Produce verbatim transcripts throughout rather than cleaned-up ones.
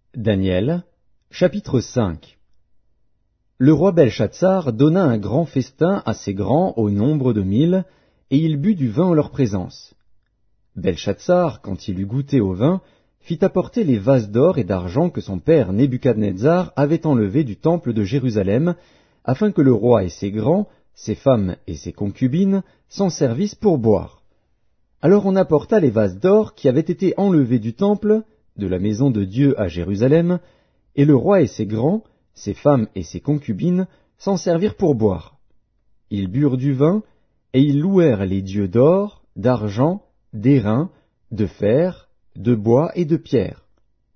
Daniel, chapitre cinq. Le roi Belshazzar donna un grand festin à ses grands au nombre de mille, et il but du vin en leur présence. Belshazzar, quand il eut goûté au vin, fit apporter les vases d'or et d'argent que son père Nebuchadnezzar avait enlevés du temple de Jérusalem, afin que le roi et ses grands, ses femmes et ses concubines s'en servissent pour boire. Alors on apporta les vases d'or qui avaient été enlevés du temple, de la maison de Dieu à Jérusalem, et le roi et ses grands, ses femmes et ses concubines s'en servirent pour boire. Ils burent du vin, et ils louèrent les dieux d'or, d'argent, d'airain, de fer, de bois et de pierre.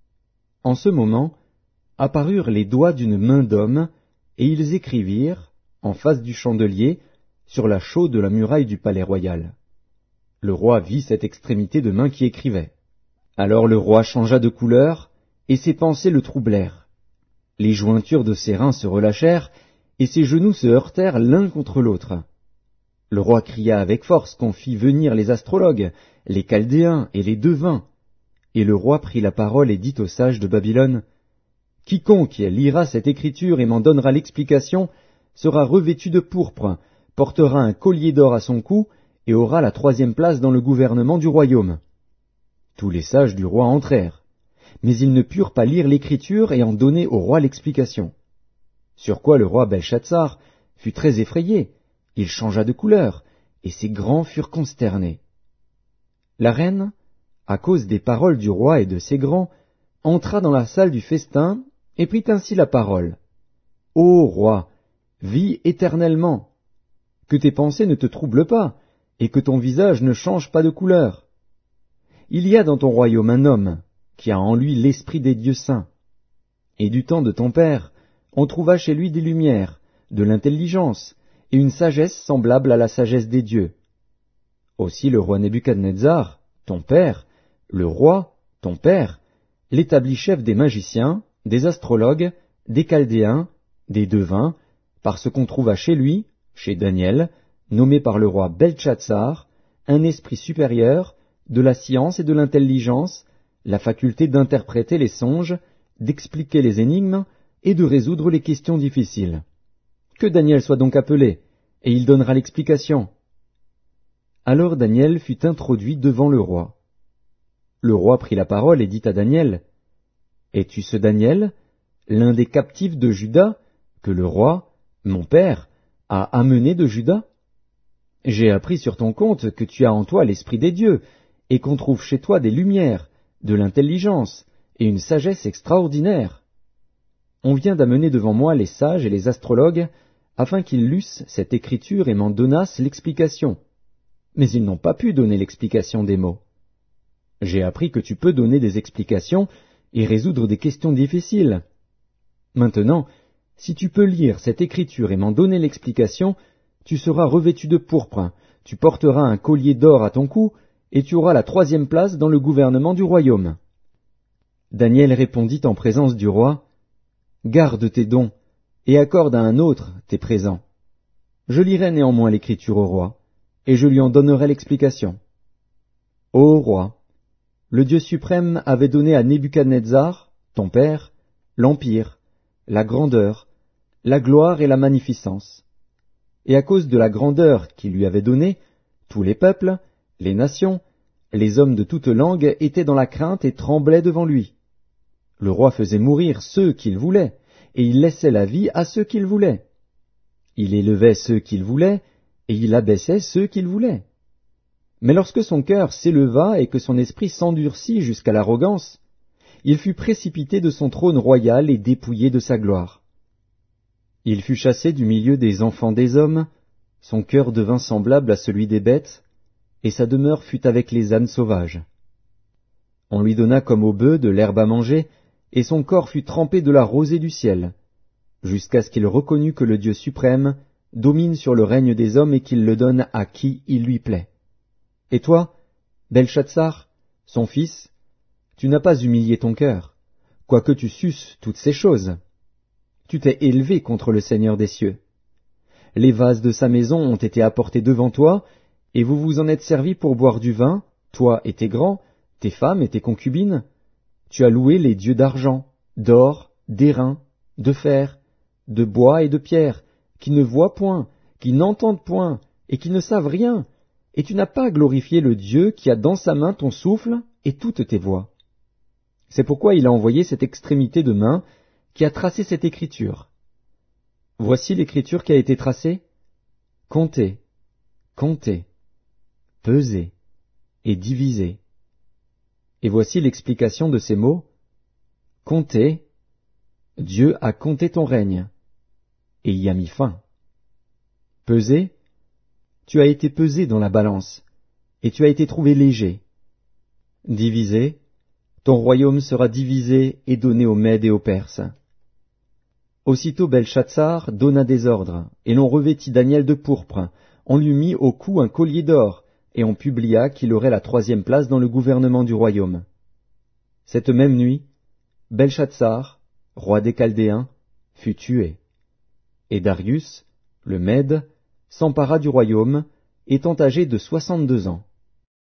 En ce moment, apparurent les doigts d'une main d'homme, et ils écrivirent, en face du chandelier, sur la chaux de la muraille du palais royal. Le roi vit cette extrémité de main qui écrivait. Alors le roi changea de couleur, et ses pensées le troublèrent. Les jointures de ses reins se relâchèrent, et ses genoux se heurtèrent l'un contre l'autre. Le roi cria avec force qu'on fît venir les astrologues, les Chaldéens et les devins. Et le roi prit la parole et dit aux sages de Babylone, « Quiconque lira cette écriture et m'en donnera l'explication sera revêtu de pourpre, portera un collier d'or à son cou et aura la troisième place dans le gouvernement du royaume. » Tous les sages du roi entrèrent, mais ils ne purent pas lire l'écriture et en donner au roi l'explication. Sur quoi le roi Belshazzar fut très effrayé, il changea de couleur, et ses grands furent consternés. La reine, à cause des paroles du roi et de ses grands, entra dans la salle du festin et prit ainsi la parole. « Ô roi, vis éternellement, que tes pensées ne te troublent pas, et que ton visage ne change pas de couleur. Il y a dans ton royaume un homme qui a en lui l'esprit des dieux saints. Et du temps de ton père, on trouva chez lui des lumières, de l'intelligence, et une sagesse semblable à la sagesse des dieux. Aussi le roi Nebuchadnezzar, ton père, le roi, ton père, l'établit chef des magiciens, des astrologues, des Chaldéens, des devins, parce qu'on trouva chez lui, chez Daniel, nommé par le roi Belshazzar, un esprit supérieur, de la science et de l'intelligence, la faculté d'interpréter les songes, d'expliquer les énigmes et de résoudre les questions difficiles. Que Daniel soit donc appelé, et il donnera l'explication. » Alors Daniel fut introduit devant le roi. Le roi prit la parole et dit à Daniel, « Es-tu ce Daniel, l'un des captifs de Juda, que le roi, mon père, a amené de Juda? J'ai appris sur ton compte que tu as en toi l'esprit des dieux, et qu'on trouve chez toi des lumières, de l'intelligence et une sagesse extraordinaire. On vient d'amener devant moi les sages et les astrologues, afin qu'ils lussent cette écriture et m'en donnassent l'explication. Mais ils n'ont pas pu donner l'explication des mots. J'ai appris que tu peux donner des explications et résoudre des questions difficiles. Maintenant, si tu peux lire cette écriture et m'en donner l'explication, tu seras revêtu de pourpre, tu porteras un collier d'or à ton cou, et tu auras la troisième place dans le gouvernement du royaume. » Daniel répondit en présence du roi, « Garde tes dons, et accorde à un autre tes présents. Je lirai néanmoins l'écriture au roi, et je lui en donnerai l'explication. Ô roi, le Dieu suprême avait donné à Nebuchadnezzar, ton père, l'empire, la grandeur, la gloire et la magnificence. Et à cause de la grandeur qu'il lui avait donnée, tous les peuples, les nations, les hommes de toute langue étaient dans la crainte et tremblaient devant lui. Le roi faisait mourir ceux qu'il voulait, et il laissait la vie à ceux qu'il voulait. Il élevait ceux qu'il voulait, et il abaissait ceux qu'il voulait. Mais lorsque son cœur s'éleva et que son esprit s'endurcit jusqu'à l'arrogance, il fut précipité de son trône royal et dépouillé de sa gloire. Il fut chassé du milieu des enfants des hommes, son cœur devint semblable à celui des bêtes, et sa demeure fut avec les ânes sauvages. On lui donna comme aux bœufs de l'herbe à manger, et son corps fut trempé de la rosée du ciel, jusqu'à ce qu'il reconnût que le Dieu suprême domine sur le règne des hommes et qu'il le donne à qui il lui plaît. Et toi, Belshazzar, son fils, tu n'as pas humilié ton cœur, quoique tu susses toutes ces choses. Tu t'es élevé contre le Seigneur des cieux. Les vases de sa maison ont été apportés devant toi, et vous vous en êtes servis pour boire du vin, toi et tes grands, tes femmes et tes concubines. Tu as loué les dieux d'argent, d'or, d'airain, de fer, de bois et de pierre, qui ne voient point, qui n'entendent point, et qui ne savent rien, et tu n'as pas glorifié le Dieu qui a dans sa main ton souffle et toutes tes voies. C'est pourquoi il a envoyé cette extrémité de main qui a tracé cette écriture. Voici l'écriture qui a été tracée. Comptez, comptez, pesez et divisez. Et voici l'explication de ces mots. Comptez, Dieu a compté ton règne, et y a mis fin. Pesez, tu as été pesé dans la balance, et tu as été trouvé léger. Divisé, ton royaume sera divisé et donné aux Mèdes et aux Perses. Aussitôt Belchatsar donna des ordres, et l'on revêtit Daniel de pourpre, on lui mit au cou un collier d'or, et on publia qu'il aurait la troisième place dans le gouvernement du royaume. Cette même nuit, Belchatsar, roi des Chaldéens, fut tué. Et Darius, le Mède, s'empara du royaume, étant âgé de soixante-deux ans.